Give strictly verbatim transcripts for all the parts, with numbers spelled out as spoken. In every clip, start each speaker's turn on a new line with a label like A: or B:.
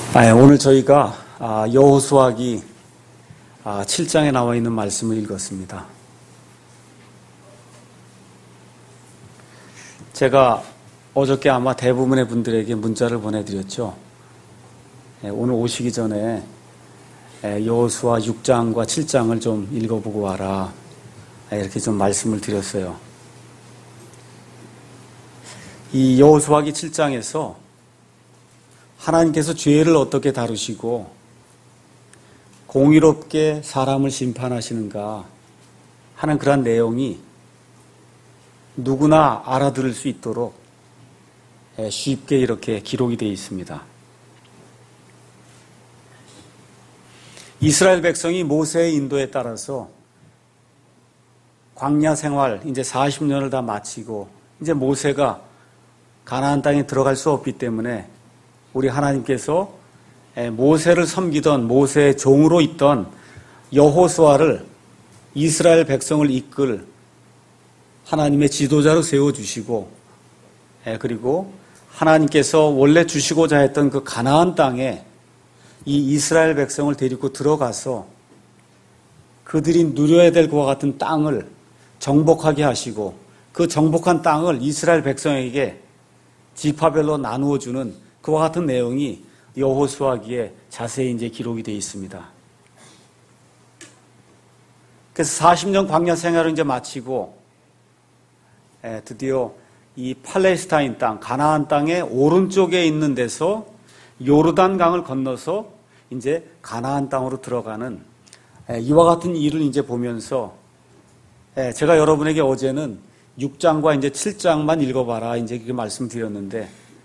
A: 아, 오늘 저희가 여호수아기 칠 장에 나와 있는 말씀을 읽었습니다. 제가 어저께 아마 대부분의 분들에게 문자를 보내드렸죠. 오늘 오시기 전에 여호수아 육 장과 칠 장을 좀 읽어보고 와라, 이렇게 좀 말씀을 드렸어요. 이 여호수아기 칠 장에서 하나님께서 죄를 어떻게 다루시고 공의롭게 사람을 심판하시는가 하는 그런 내용이 누구나 알아들을 수 있도록 쉽게 이렇게 기록이 되어 있습니다. 이스라엘 백성이 모세의 인도에 따라서 광야 생활 이제 사십 년을 다 마치고 이제 모세가 가나안 땅에 들어갈 수 없기 때문에 우리 하나님께서 모세를 섬기던 모세의 종으로 있던 여호수아를 이스라엘 백성을 이끌 하나님의 지도자로 세워주시고, 그리고 하나님께서 원래 주시고자 했던 그 가나안 땅에 이 이스라엘 백성을 데리고 들어가서 그들이 누려야 될 것과 같은 땅을 정복하게 하시고 그 정복한 땅을 이스라엘 백성에게 지파별로 나누어 주는 그와 같은 내용이 여호수아기에 자세히 이제 기록이 되어 있습니다. 그래서 사십 년 광야 생활을 이제 마치고 드디어 이 팔레스타인 땅, 가나안 땅의 오른쪽에 있는 데서 요르단 강을 건너서 이제 가나안 땅으로 들어가는 이와 같은 일을 이제 보면서 제가 여러분에게 어제는 육 장과 이제 칠 장만 읽어봐라 이제 그렇게 말씀드렸는데,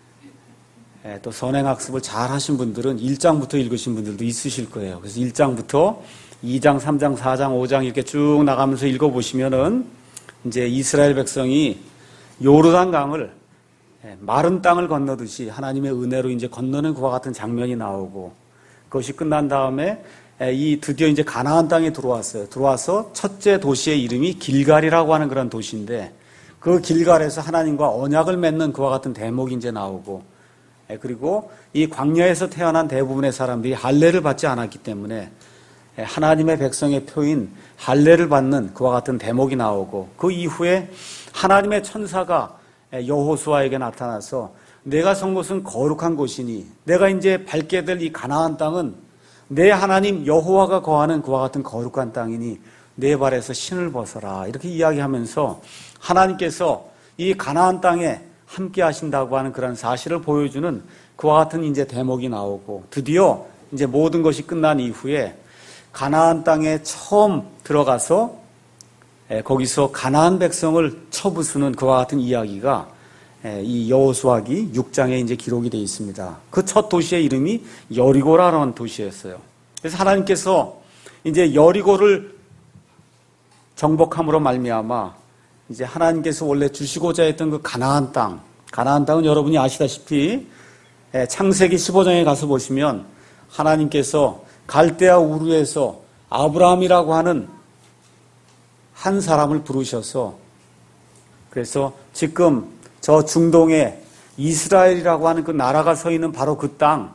A: 또 선행학습을 잘 하신 분들은 일 장부터 읽으신 분들도 있으실 거예요. 그래서 일 장부터 이 장, 삼 장, 사 장, 오 장 이렇게 쭉 나가면서 읽어보시면은 이제 이스라엘 백성이 요르단 강을 마른 땅을 건너듯이 하나님의 은혜로 이제 건너는 그와 같은 장면이 나오고, 그것이 끝난 다음에 이 드디어 이제 가나안 땅에 들어왔어요. 들어와서 첫째 도시의 이름이 길갈이라고 하는 그런 도시인데, 그 길갈에서 하나님과 언약을 맺는 그와 같은 대목이 이제 나오고, 그리고 이 광야에서 태어난 대부분의 사람들이 할례를 받지 않았기 때문에 하나님의 백성의 표인 할례를 받는 그와 같은 대목이 나오고, 그 이후에 하나님의 천사가 여호수아에게 나타나서 내가 선 곳은 거룩한 곳이니 내가 이제 밟게 될 이 가나안 땅은 내 하나님 여호와가 거하는 그와 같은 거룩한 땅이니 내 발에서 신을 벗어라, 이렇게 이야기하면서 하나님께서 이 가나안 땅에 함께 하신다고 하는 그런 사실을 보여주는 그와 같은 이제 대목이 나오고, 드디어 이제 모든 것이 끝난 이후에 가나안 땅에 처음 들어가서 거기서 가나안 백성을 쳐부수는 그와 같은 이야기가 이 여호수아기 육 장에 이제 기록이 되어 있습니다. 그 첫 도시의 이름이 여리고라는 도시였어요. 그래서 하나님께서 이제 여리고를 정복함으로 말미암아 이제 하나님께서 원래 주시고자 했던 그 가나안 땅, 가나안 땅은 여러분이 아시다시피 창세기 십오 장에 가서 보시면 하나님께서 갈대아 우르에서 아브라함이라고 하는 한 사람을 부르셔서, 그래서 지금 저 중동에 이스라엘이라고 하는 그 나라가 서 있는 바로 그 땅,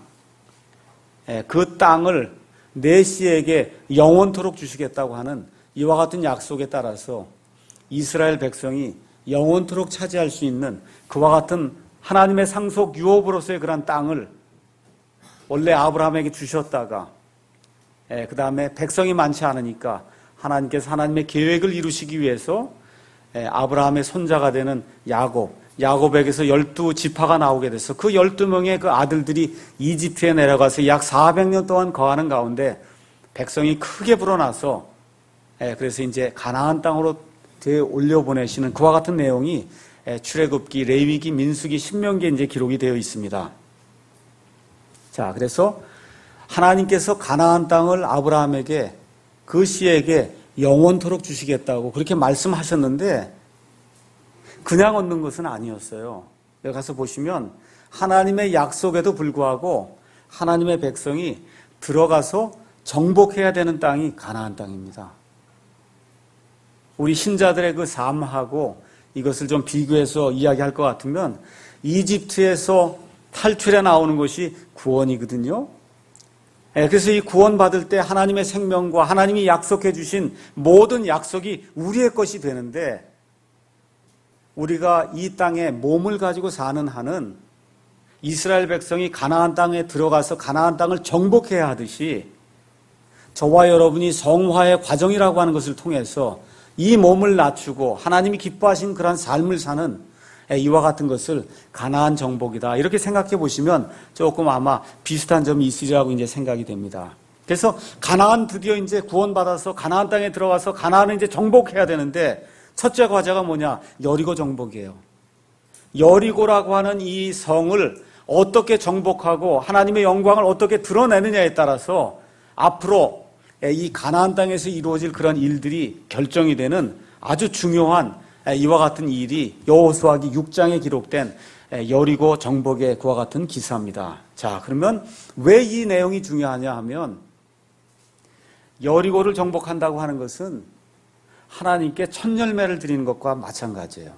A: 그 땅을 내 씨에게 영원토록 주시겠다고 하는 이와 같은 약속에 따라서 이스라엘 백성이 영원토록 차지할 수 있는 그와 같은 하나님의 상속 유업으로서의 그런 땅을 원래 아브라함에게 주셨다가, 그 다음에 백성이 많지 않으니까 하나님께서 하나님의 계획을 이루시기 위해서 아브라함의 손자가 되는 야곱, 야곱에게서 열두 지파가 나오게 돼서 그 열두 명의 그 아들들이 이집트에 내려가서 약 사백 년 동안 거하는 가운데 백성이 크게 불어나서 그래서 이제 가나안 땅으로 올려보내시는 그와 같은 내용이 출애굽기, 레위기, 민수기, 신명기에 이제 기록이 되어 있습니다. 자, 그래서 하나님께서 가나안 땅을 아브라함에게, 그 씨에게 영원토록 주시겠다고 그렇게 말씀하셨는데 그냥 얻는 것은 아니었어요. 여기 가서 보시면 하나님의 약속에도 불구하고 하나님의 백성이 들어가서 정복해야 되는 땅이 가나안 땅입니다. 우리 신자들의 그 삶하고 이것을 좀 비교해서 이야기할 것 같으면 이집트에서 탈출해 나오는 것이 구원이거든요. 그래서 이 구원받을 때 하나님의 생명과 하나님이 약속해 주신 모든 약속이 우리의 것이 되는데, 우리가 이 땅에 몸을 가지고 사는 한은 이스라엘 백성이 가나안 땅에 들어가서 가나안 땅을 정복해야 하듯이 저와 여러분이 성화의 과정이라고 하는 것을 통해서 이 몸을 낮추고 하나님이 기뻐하신 그런 삶을 사는 이와 같은 것을 가나안 정복이다, 이렇게 생각해 보시면 조금 아마 비슷한 점이 있으리라고 이제 생각이 됩니다. 그래서 가나안 드디어 이제 구원받아서 가나안 땅에 들어가서 가나안을 이제 정복해야 되는데, 첫째 과제가 뭐냐? 여리고 정복이에요. 여리고라고 하는 이 성을 어떻게 정복하고 하나님의 영광을 어떻게 드러내느냐에 따라서 앞으로 이 가나안 땅에서 이루어질 그런 일들이 결정이 되는 아주 중요한 이와 같은 일이 여호수아기 육 장에 기록된 여리고 정복의 그와 같은 기사입니다. 자, 그러면 왜 이 내용이 중요하냐 하면, 여리고를 정복한다고 하는 것은 하나님께 첫 열매를 드리는 것과 마찬가지예요.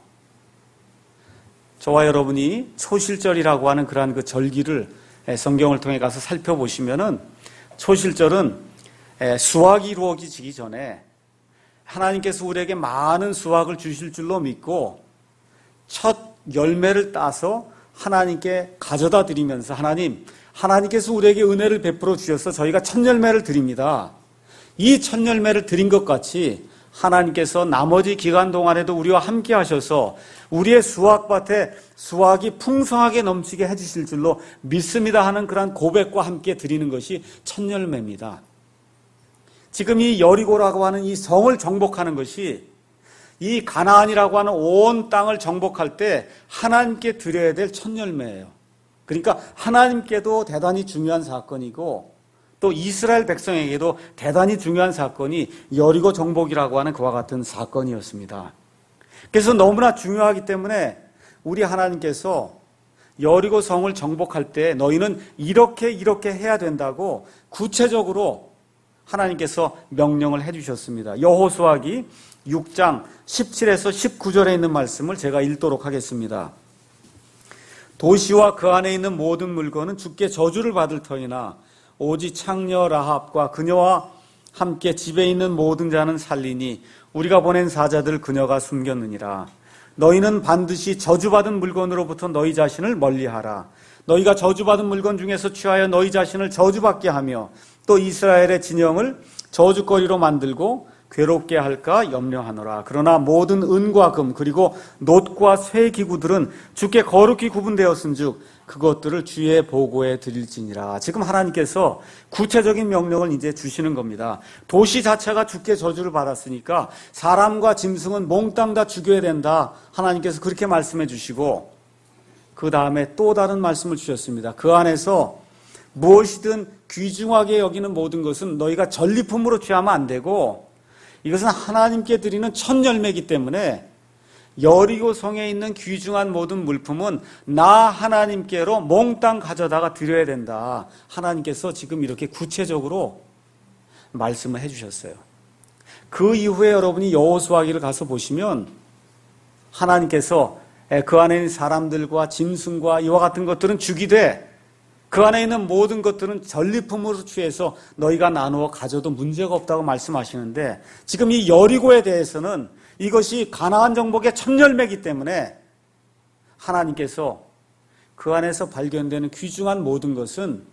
A: 저와 여러분이 초실절이라고 하는 그러한 그 절기를 성경을 통해 가서 살펴보시면은, 초실절은 수확이 이루어지기 전에 하나님께서 우리에게 많은 수확을 주실 줄로 믿고 첫 열매를 따서 하나님께 가져다 드리면서, 하나님, 하나님께서 우리에게 은혜를 베풀어 주셔서 저희가 첫 열매를 드립니다. 이 첫 열매를 드린 것 같이 하나님께서 나머지 기간 동안에도 우리와 함께 하셔서 우리의 수확밭에 수확이 풍성하게 넘치게 해주실 줄로 믿습니다 하는 그런 고백과 함께 드리는 것이 첫 열매입니다. 지금 이 여리고라고 하는 이 성을 정복하는 것이 이 가나안이라고 하는 온 땅을 정복할 때 하나님께 드려야 될 첫 열매예요. 그러니까 하나님께도 대단히 중요한 사건이고, 또 이스라엘 백성에게도 대단히 중요한 사건이 여리고 정복이라고 하는 그와 같은 사건이었습니다. 그래서 너무나 중요하기 때문에 우리 하나님께서 여리고 성을 정복할 때 너희는 이렇게 이렇게 해야 된다고 구체적으로 하나님께서 명령을 해주셨습니다. 여호수아기 육 장 십칠에서 십구 절에 있는 말씀을 제가 읽도록 하겠습니다. 도시와 그 안에 있는 모든 물건은 주께 저주를 받을 터이나 오직 창녀 라합과 그녀와 함께 집에 있는 모든 자는 살리니 우리가 보낸 사자들 그녀가 숨겼느니라. 너희는 반드시 저주받은 물건으로부터 너희 자신을 멀리하라. 너희가 저주받은 물건 중에서 취하여 너희 자신을 저주받게 하며 또 이스라엘의 진영을 저주거리로 만들고 괴롭게 할까 염려하노라. 그러나 모든 은과 금 그리고 놋과 쇠 기구들은 주께 거룩히 구분되었은즉 그것들을 주의 보고에 드릴지니라. 지금 하나님께서 구체적인 명령을 이제 주시는 겁니다. 도시 자체가 주께 저주를 받았으니까 사람과 짐승은 몽땅 다 죽여야 된다. 하나님께서 그렇게 말씀해 주시고, 그 다음에 또 다른 말씀을 주셨습니다. 그 안에서 무엇이든 귀중하게 여기는 모든 것은 너희가 전리품으로 취하면 안 되고, 이것은 하나님께 드리는 첫 열매이기 때문에 여리고 성에 있는 귀중한 모든 물품은 나 하나님께로 몽땅 가져다가 드려야 된다. 하나님께서 지금 이렇게 구체적으로 말씀을 해주셨어요. 그 이후에 여러분이 여호수아기를 가서 보시면 하나님께서 그 안에 있는 사람들과 짐승과 이와 같은 것들은 죽이되 그 안에 있는 모든 것들은 전리품으로 취해서 너희가 나누어 가져도 문제가 없다고 말씀하시는데, 지금 이 여리고에 대해서는 이것이 가나안 정복의 첫 열매이기 때문에 하나님께서 그 안에서 발견되는 귀중한 모든 것은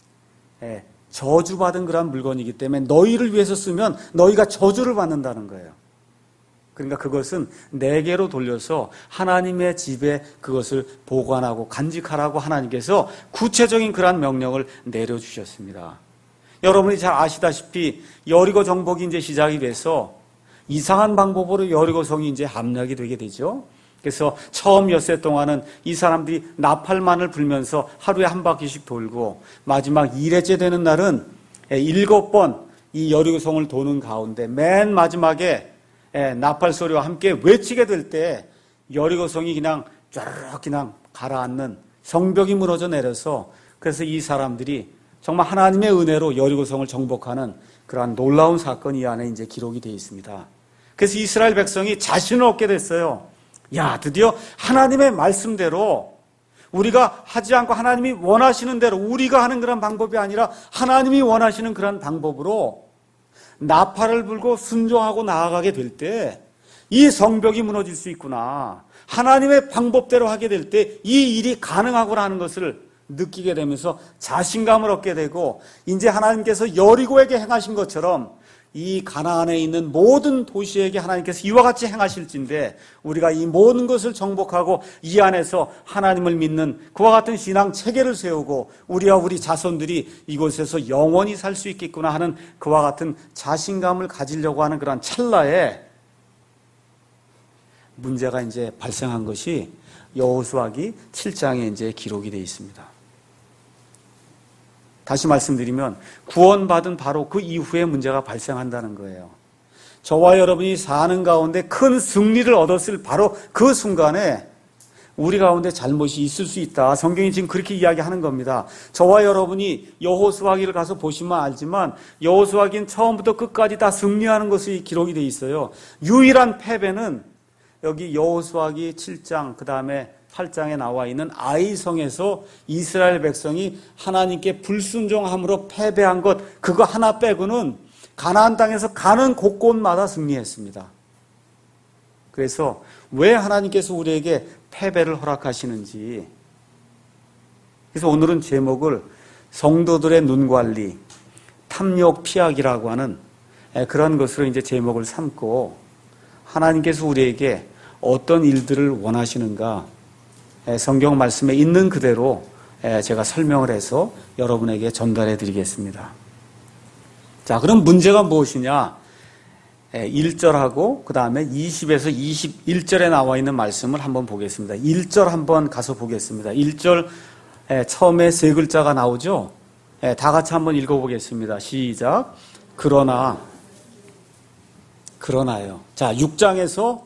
A: 저주받은 그런 물건이기 때문에 너희를 위해서 쓰면 너희가 저주를 받는다는 거예요. 그러니까 그것은 내게로 돌려서 하나님의 집에 그것을 보관하고 간직하라고 하나님께서 구체적인 그러한 명령을 내려주셨습니다. 여러분이 잘 아시다시피 여리고 정복이 이제 시작이 돼서 이상한 방법으로 여리고성이 이제 함락이 되게 되죠. 그래서 처음 엿새 동안은 이 사람들이 나팔만을 불면서 하루에 한 바퀴씩 돌고, 마지막 일회째 되는 날은 일곱 번 이 여리고성을 도는 가운데 맨 마지막에 나팔 소리와 함께 외치게 될 때 여리고성이 그냥 쫙 그냥 가라앉는, 성벽이 무너져 내려서, 그래서 이 사람들이 정말 하나님의 은혜로 여리고성을 정복하는 그러한 놀라운 사건이 이 안에 이제 기록이 되어 있습니다. 그래서 이스라엘 백성이 자신을 얻게 됐어요. 야, 드디어 하나님의 말씀대로 우리가 하지 않고 하나님이 원하시는 대로 우리가 하는 그런 방법이 아니라 하나님이 원하시는 그런 방법으로 나팔을 불고 순종하고 나아가게 될 때 이 성벽이 무너질 수 있구나. 하나님의 방법대로 하게 될 때 이 일이 가능하구나 하는 것을 느끼게 되면서 자신감을 얻게 되고 이제 하나님께서 여리고에게 행하신 것처럼 이 가나안에 있는 모든 도시에게 하나님께서 이와 같이 행하실진데 우리가 이 모든 것을 정복하고 이 안에서 하나님을 믿는 그와 같은 신앙 체계를 세우고 우리와 우리 자손들이 이곳에서 영원히 살 수 있겠구나 하는 그와 같은 자신감을 가지려고 하는 그런 찰나에 문제가 이제 발생한 것이 여호수아기 칠 장에 이제 기록이 되어 있습니다. 다시 말씀드리면 구원받은 바로 그 이후에 문제가 발생한다는 거예요. 저와 여러분이 사는 가운데 큰 승리를 얻었을 바로 그 순간에 우리 가운데 잘못이 있을 수 있다. 성경이 지금 그렇게 이야기하는 겁니다. 저와 여러분이 여호수아기를 가서 보시면 알지만 여호수아기는 처음부터 끝까지 다 승리하는 것이 기록이 되어 있어요. 유일한 패배는 여기 여호수아기 칠 장 그 다음에 팔 장에 나와 있는 아이성에서 이스라엘 백성이 하나님께 불순종함으로 패배한 것 그거 하나 빼고는 가나안 땅에서 가는 곳곳마다 승리했습니다. 그래서 왜 하나님께서 우리에게 패배를 허락하시는지 그래서 오늘은 제목을 성도들의 눈관리 탐욕 피하기라고 하는 그런 것으로 이제 제목을 삼고 하나님께서 우리에게 어떤 일들을 원하시는가 성경 말씀에 있는 그대로 제가 설명을 해서 여러분에게 전달해 드리겠습니다. 자, 그럼 문제가 무엇이냐? 일 절하고 그 다음에 이십에서 이십일 절에 나와 있는 말씀을 한번 보겠습니다. 일 절 한번 가서 보겠습니다. 일 절 처음에 세 글자가 나오죠? 다 같이 한번 읽어보겠습니다. 시작. 그러나 그러나요. 자, 육 장에서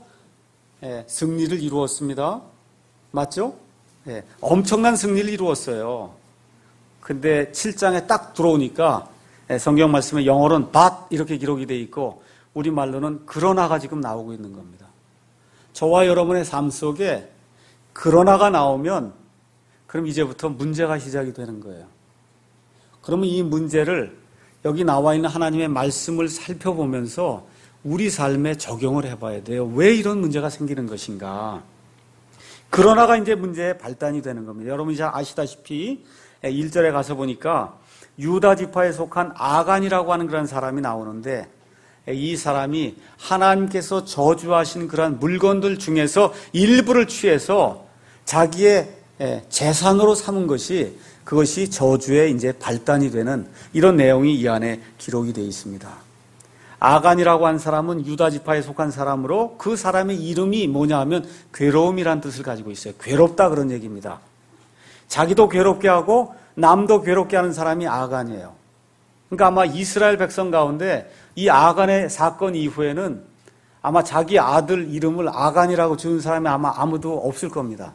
A: 승리를 이루었습니다. 맞죠? 네, 엄청난 승리를 이루었어요. 근데 칠 장에 딱 들어오니까 성경 말씀에 영어로는 but 이렇게 기록이 되어 있고 우리말로는 그러나가 지금 나오고 있는 겁니다. 저와 여러분의 삶 속에 그러나가 나오면 그럼 이제부터 문제가 시작이 되는 거예요. 그러면 이 문제를 여기 나와 있는 하나님의 말씀을 살펴보면서 우리 삶에 적용을 해봐야 돼요. 왜 이런 문제가 생기는 것인가? 그러나가 이제 문제의 발단이 되는 겁니다. 여러분 이제 아시다시피 일 절에 가서 보니까 유다 지파에 속한 아간이라고 하는 그런 사람이 나오는데 이 사람이 하나님께서 저주하신 그런 물건들 중에서 일부를 취해서 자기의 재산으로 삼은 것이 그것이 저주의 이제 발단이 되는 이런 내용이 이 안에 기록이 되어 있습니다. 아간이라고 한 사람은 유다 지파에 속한 사람으로 그 사람의 이름이 뭐냐 하면 괴로움이란 뜻을 가지고 있어요. 괴롭다 그런 얘기입니다. 자기도 괴롭게 하고 남도 괴롭게 하는 사람이 아간이에요. 그러니까 아마 이스라엘 백성 가운데 이 아간의 사건 이후에는 아마 자기 아들 이름을 아간이라고 지은 사람이 아마 아무도 없을 겁니다.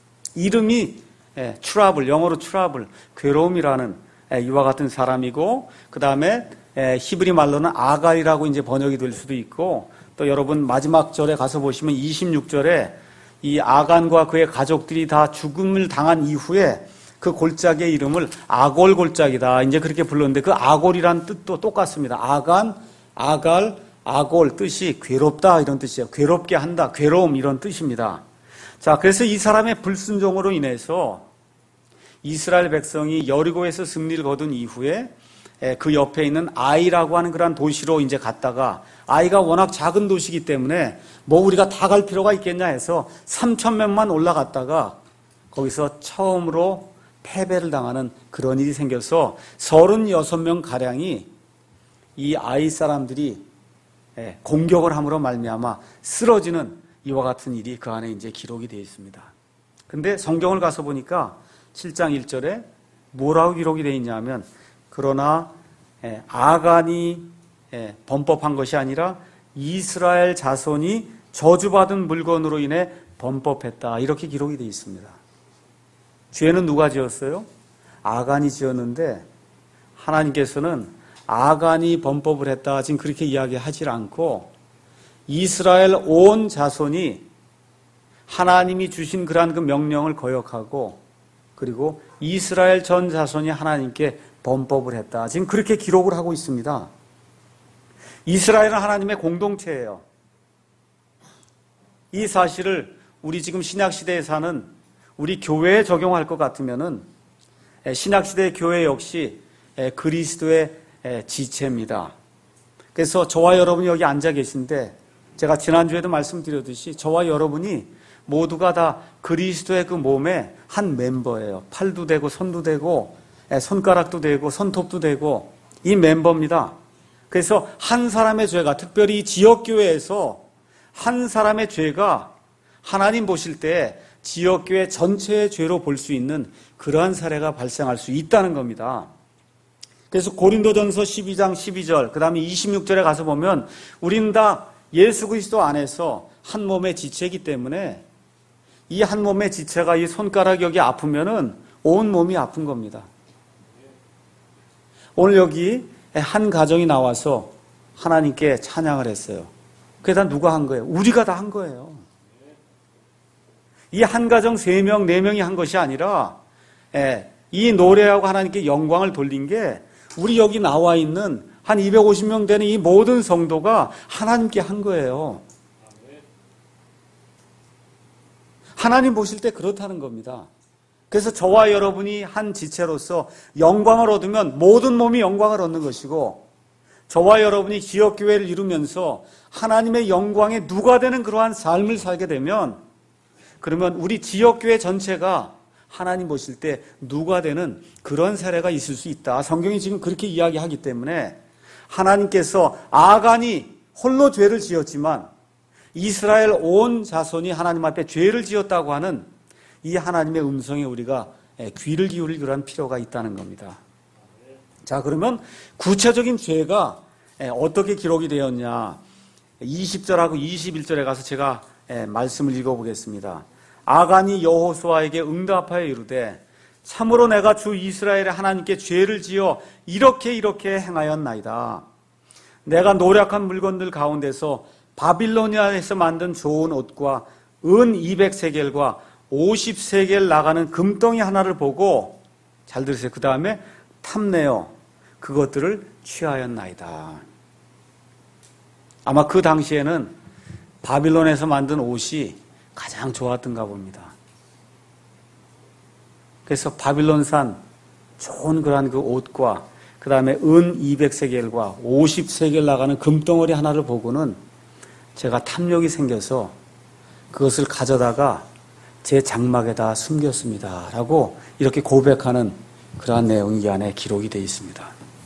A: 이름이 트러블, 영어로 트러블, 괴로움이라는 이와 같은 사람이고 그 다음에 히브리 말로는 아갈이라고 이제 번역이 될 수도 있고 또 여러분 마지막 절에 가서 보시면 이십육 절에 이 아간과 그의 가족들이 다 죽음을 당한 이후에 그 골짜기의 이름을 아골 골짜기다 이제 그렇게 불렀는데 그 아골이란 뜻도 똑같습니다. 아간, 아갈, 아골 뜻이 괴롭다 이런 뜻이에요. 괴롭게 한다, 괴로움 이런 뜻입니다. 자, 그래서 이 사람의 불순종으로 인해서 이스라엘 백성이 여리고에서 승리를 거둔 이후에 그 옆에 있는 아이라고 하는 그런 도시로 이제 갔다가 아이가 워낙 작은 도시이기 때문에 뭐 우리가 다 갈 필요가 있겠냐 해서 삼천 명만 올라갔다가 거기서 처음으로 패배를 당하는 그런 일이 생겨서 서른여섯 명 가량이 이 아이 사람들이 공격을 함으로 말미암아 쓰러지는 이와 같은 일이 그 안에 이제 기록이 되어 있습니다. 근데 성경을 가서 보니까 칠 장 일 절에 뭐라고 기록이 되어 있냐면 그러나 아간이 범법한 것이 아니라 이스라엘 자손이 저주받은 물건으로 인해 범법했다. 이렇게 기록이 되어 있습니다. 죄는 누가 지었어요? 아간이 지었는데 하나님께서는 아간이 범법을 했다. 지금 그렇게 이야기하지 않고 이스라엘 온 자손이 하나님이 주신 그러한 그 명령을 거역하고 그리고 이스라엘 전 자손이 하나님께 범법을 했다. 지금 그렇게 기록을 하고 있습니다. 이스라엘은 하나님의 공동체예요. 이 사실을 우리 지금 신약시대에 사는 우리 교회에 적용할 것 같으면은 신약시대 교회 역시 그리스도의 지체입니다. 그래서 저와 여러분이 여기 앉아 계신데 제가 지난주에도 말씀드렸듯이 저와 여러분이 모두가 다 그리스도의 그 몸의 한 멤버예요. 팔도 되고 손도 되고 손가락도 되고 손톱도 되고 이 멤버입니다. 그래서 한 사람의 죄가, 특별히 이 지역교회에서 한 사람의 죄가 하나님 보실 때 지역교회 전체의 죄로 볼 수 있는 그러한 사례가 발생할 수 있다는 겁니다. 그래서 고린도전서 십이 장 십이 절, 그 다음에 이십육 절에 가서 보면 우리는 다 예수 그리스도 안에서 한 몸의 지체이기 때문에 이 한 몸의 지체가 이 손가락 여기 아프면은 온 몸이 아픈 겁니다. 오늘 여기 한 가정이 나와서 하나님께 찬양을 했어요. 그게 다 누가 한 거예요? 우리가 다 한 거예요. 이 한 가정 세 명, 네 명이 한 것이 아니라 이 노래하고 하나님께 영광을 돌린 게 우리 여기 나와 있는 한 이백오십 명 되는 이 모든 성도가 하나님께 한 거예요. 하나님 보실 때 그렇다는 겁니다. 그래서 저와 여러분이 한 지체로서 영광을 얻으면 모든 몸이 영광을 얻는 것이고 저와 여러분이 지역교회를 이루면서 하나님의 영광에 누가 되는 그러한 삶을 살게 되면 그러면 우리 지역교회 전체가 하나님 보실 때 누가 되는 그런 사례가 있을 수 있다. 성경이 지금 그렇게 이야기하기 때문에 하나님께서 아간이 홀로 죄를 지었지만 이스라엘 온 자손이 하나님 앞에 죄를 지었다고 하는 이 하나님의 음성에 우리가 귀를 기울일 그런 필요가 있다는 겁니다. 자, 그러면 구체적인 죄가 어떻게 기록이 되었냐. 이십 절하고 이십일 절에 가서 제가 말씀을 읽어보겠습니다. 아간이 여호수아에게 응답하여 이르되 참으로 내가 주 이스라엘의 하나님께 죄를 지어 이렇게 이렇게 행하였나이다. 내가 노력한 물건들 가운데서 바빌로니아에서 만든 좋은 옷과 은 이백 세겔과 오십 세겔 나가는 금덩이 하나를 보고 잘 들으세요. 그 다음에 탐내어 그것들을 취하였나이다. 아마 그 당시에는 바빌론에서 만든 옷이 가장 좋았던가 봅니다. 그래서 바빌론산 좋은 그러한 그 옷과 그 다음에 은 이백 세겔과 오십 세겔 나가는 금덩어리 하나를 보고는 제가 탐욕이 생겨서 그것을 가져다가 제 장막에다 숨겼습니다. 라고 이렇게 고백하는 그러한 내용이 이 안에 기록이 되어 있습니다.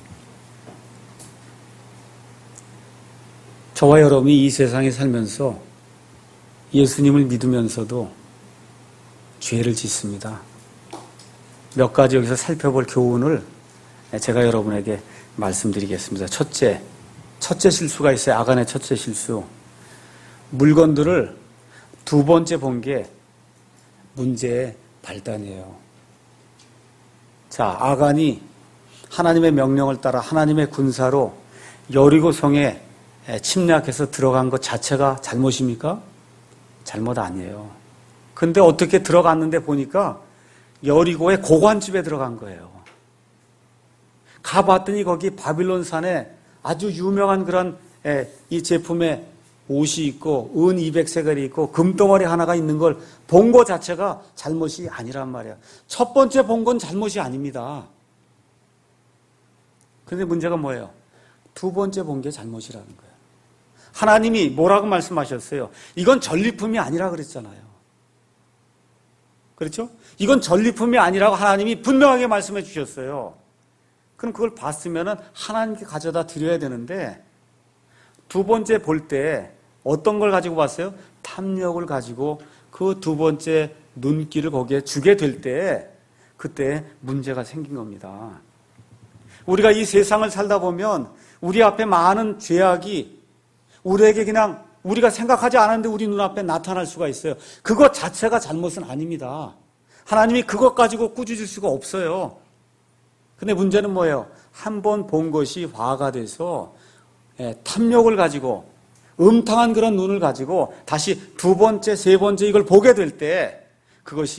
A: 저와 여러분이 이 세상에 살면서 예수님을 믿으면서도 죄를 짓습니다. 몇 가지 여기서 살펴볼 교훈을 제가 여러분에게 말씀드리겠습니다. 첫째, 첫째 실수가 있어요. 아간의 첫째 실수. 물건들을 두 번째 본 게 문제의 발단이에요. 자, 아간이 하나님의 명령을 따라 하나님의 군사로 여리고 성에 침략해서 들어간 것 자체가 잘못입니까? 잘못 아니에요. 근데 어떻게 들어갔는데 보니까 여리고의 고관집에 들어간 거예요. 가봤더니 거기 바빌론산에 아주 유명한 그런 이 제품에 옷이 있고 은 이백 세겔이 있고 금덩어리 하나가 있는 걸 본 것 자체가 잘못이 아니란 말이야. 첫 번째 본 건 잘못이 아닙니다. 그런데 문제가 뭐예요? 두 번째 본 게 잘못이라는 거예요. 하나님이 뭐라고 말씀하셨어요? 이건 전리품이 아니라 그랬잖아요. 그렇죠? 이건 전리품이 아니라고 하나님이 분명하게 말씀해 주셨어요. 그럼 그걸 봤으면 하나님께 가져다 드려야 되는데 두 번째 볼 때 어떤 걸 가지고 봤어요? 탐욕을 가지고 그 두 번째 눈길을 거기에 주게 될 때 그때 문제가 생긴 겁니다. 우리가 이 세상을 살다 보면 우리 앞에 많은 죄악이 우리에게 그냥 우리가 생각하지 않았는데 우리 눈앞에 나타날 수가 있어요. 그것 자체가 잘못은 아닙니다. 하나님이 그것 가지고 꾸짖을 수가 없어요. 근데 문제는 뭐예요? 한 번 본 것이 화가 돼서 탐욕을 가지고 음탕한 그런 눈을 가지고 다시 두 번째, 세 번째 이걸 보게 될 때 그것이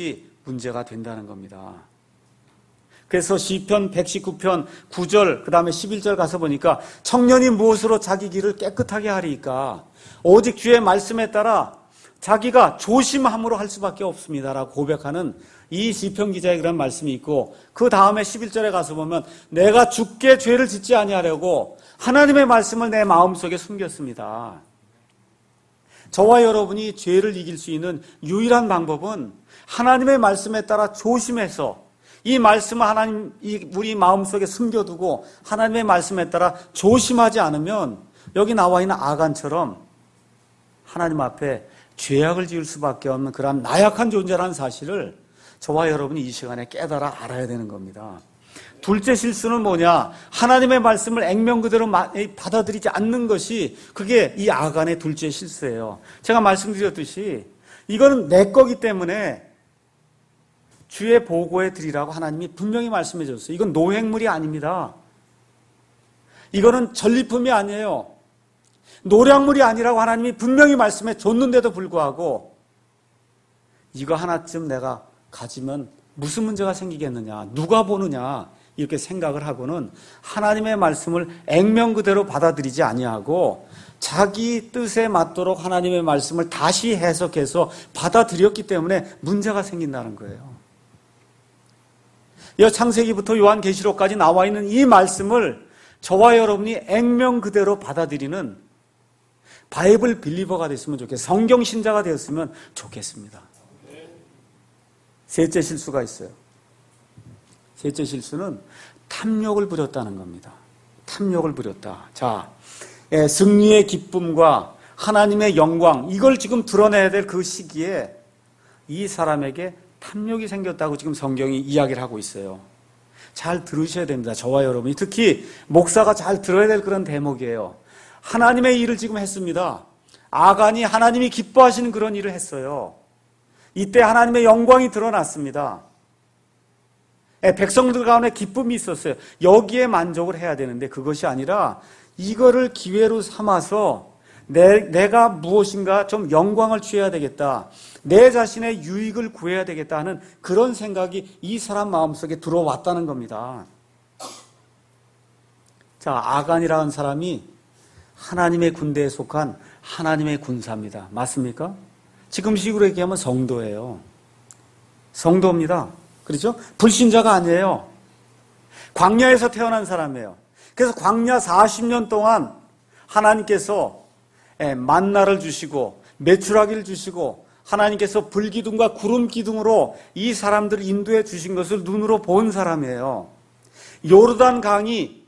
A: 문제가 된다는 겁니다. 그래서 시편 백십구 편 구 절 그 다음에 십일 절 가서 보니까 청년이 무엇으로 자기 길을 깨끗하게 하리까? 오직 주의 말씀에 따라 자기가 조심함으로 할 수밖에 없습니다라고 고백하는 이 시편 기자의 그런 말씀이 있고, 그 다음에 십일 절에 가서 보면 내가 주께 죄를 짓지 아니하려고 하나님의 말씀을 내 마음속에 숨겼습니다. 저와 여러분이 죄를 이길 수 있는 유일한 방법은 하나님의 말씀에 따라 조심해서 이 말씀을 하나님 우리 마음속에 숨겨두고 하나님의 말씀에 따라 조심하지 않으면 여기 나와 있는 아간처럼 하나님 앞에 죄악을 지을 수밖에 없는 그런 나약한 존재라는 사실을 저와 여러분이 이 시간에 깨달아 알아야 되는 겁니다. 둘째 실수는 뭐냐? 하나님의 말씀을 액면 그대로 받아들이지 않는 것이 그게 이 아간의 둘째 실수예요. 제가 말씀드렸듯이 이거는 내 거기 때문에 주의 보고에 드리라고 하나님이 분명히 말씀해 줬어요. 이건 노획물이 아닙니다. 이거는 전리품이 아니에요. 노량물이 아니라고 하나님이 분명히 말씀해 줬는데도 불구하고 이거 하나쯤 내가 가지면 무슨 문제가 생기겠느냐, 누가 보느냐 이렇게 생각을 하고는 하나님의 말씀을 액면 그대로 받아들이지 아니하고 자기 뜻에 맞도록 하나님의 말씀을 다시 해석해서 받아들였기 때문에 문제가 생긴다는 거예요. 여 창세기부터 요한계시록까지 나와 있는 이 말씀을 저와 여러분이 액면 그대로 받아들이는 바이블 빌리버가 됐으면 좋겠어요. 성경 신자가 되었으면 좋겠습니다. 셋째 실수가 있어요. 셋째 실수는 탐욕을 부렸다는 겁니다. 탐욕을 부렸다. 자, 예, 승리의 기쁨과 하나님의 영광, 이걸 지금 드러내야 될 그 시기에 이 사람에게 탐욕이 생겼다고 지금 성경이 이야기를 하고 있어요. 잘 들으셔야 됩니다. 저와 여러분이 특히 목사가 잘 들어야 될 그런 대목이에요. 하나님의 일을 지금 했습니다. 아간이 하나님이 기뻐하시는 그런 일을 했어요. 이때 하나님의 영광이 드러났습니다. 백성들 가운데 기쁨이 있었어요. 여기에 만족을 해야 되는데 그것이 아니라 이거를 기회로 삼아서 내, 내가 무엇인가 좀 영광을 취해야 되겠다, 내 자신의 유익을 구해야 되겠다 하는 그런 생각이 이 사람 마음속에 들어왔다는 겁니다. 자, 아간이라는 사람이 하나님의 군대에 속한 하나님의 군사입니다. 맞습니까? 지금 식으로 얘기하면 성도예요. 성도입니다. 그렇죠? 불신자가 아니에요. 광야에서 태어난 사람이에요. 그래서 광야 사십 년 동안 하나님께서 만나를 주시고 메추라기를 주시고 하나님께서 불기둥과 구름기둥으로 이 사람들을 인도해 주신 것을 눈으로 본 사람이에요. 요르단 강이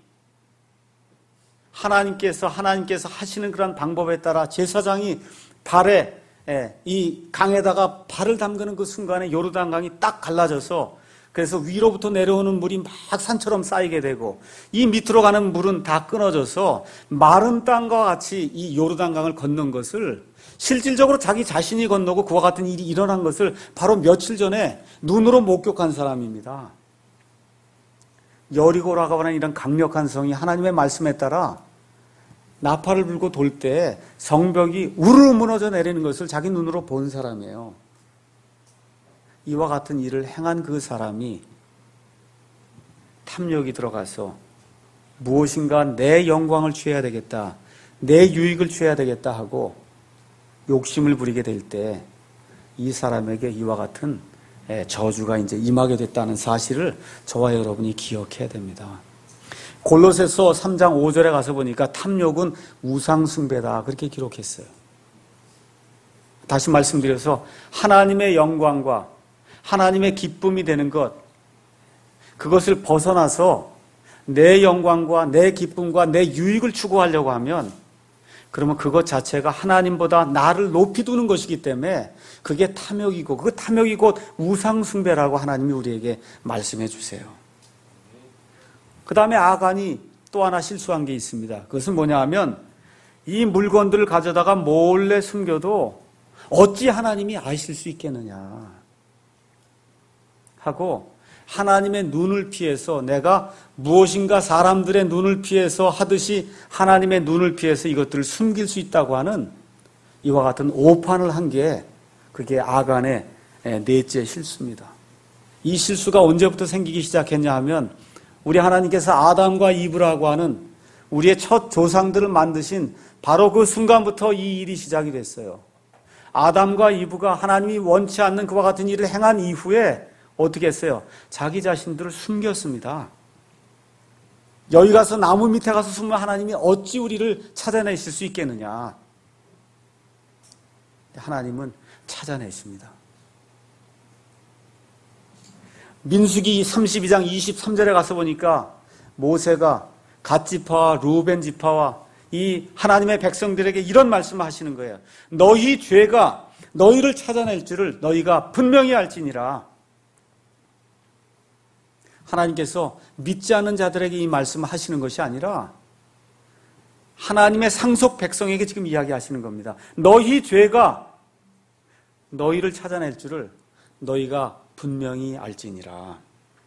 A: 하나님께서 하나님께서 하시는 그런 방법에 따라 제사장이 발에 이 강에다가 발을 담그는 그 순간에 요르단 강이 딱 갈라져서 그래서 위로부터 내려오는 물이 막 산처럼 쌓이게 되고 이 밑으로 가는 물은 다 끊어져서 마른 땅과 같이 이 요르단 강을 건넌 것을 실질적으로 자기 자신이 건너고 그와 같은 일이 일어난 것을 바로 며칠 전에 눈으로 목격한 사람입니다. 여리고라고 하는 이런 강력한 성이 하나님의 말씀에 따라 나팔을 불고 돌 때 성벽이 우르르 무너져 내리는 것을 자기 눈으로 본 사람이에요. 이와 같은 일을 행한 그 사람이 탐욕이 들어가서 무엇인가 내 영광을 취해야 되겠다, 내 유익을 취해야 되겠다 하고 욕심을 부리게 될 때 이 사람에게 이와 같은 저주가 이제 임하게 됐다는 사실을 저와 여러분이 기억해야 됩니다. 골로새서 삼 장 오 절에 가서 보니까 탐욕은 우상숭배다 그렇게 기록했어요. 다시 말씀드려서 하나님의 영광과 하나님의 기쁨이 되는 것, 그것을 벗어나서 내 영광과 내 기쁨과 내 유익을 추구하려고 하면 그러면 그것 자체가 하나님보다 나를 높이 두는 것이기 때문에 그게 탐욕이고 그 탐욕이 곧 우상숭배라고 하나님이 우리에게 말씀해 주세요. 그 다음에 아간이 또 하나 실수한 게 있습니다. 그것은 뭐냐 하면 이 물건들을 가져다가 몰래 숨겨도 어찌 하나님이 아실 수 있겠느냐 하고 하나님의 눈을 피해서 내가 무엇인가 사람들의 눈을 피해서 하듯이 하나님의 눈을 피해서 이것들을 숨길 수 있다고 하는 이와 같은 오판을 한 게 그게 아간의 넷째 실수입니다. 이 실수가 언제부터 생기기 시작했냐 하면 우리 하나님께서 아담과 이브라고 하는 우리의 첫 조상들을 만드신 바로 그 순간부터 이 일이 시작이 됐어요. 아담과 이브가 하나님이 원치 않는 그와 같은 일을 행한 이후에 어떻게 했어요? 자기 자신들을 숨겼습니다. 여기 가서 나무 밑에 가서 숨으면 하나님이 어찌 우리를 찾아내실 수 있겠느냐. 하나님은 찾아내십니다. 민수기 삼십이 장 이십삼 절에 가서 보니까 모세가 갓 지파와 루벤 지파와 이 하나님의 백성들에게 이런 말씀을 하시는 거예요. 너희 죄가 너희를 찾아낼 줄을 너희가 분명히 알지니라. 하나님께서 믿지 않는 자들에게 이 말씀을 하시는 것이 아니라 하나님의 상속 백성에게 지금 이야기하시는 겁니다. 너희 죄가 너희를 찾아낼 줄을 너희가 분명히 알지니라.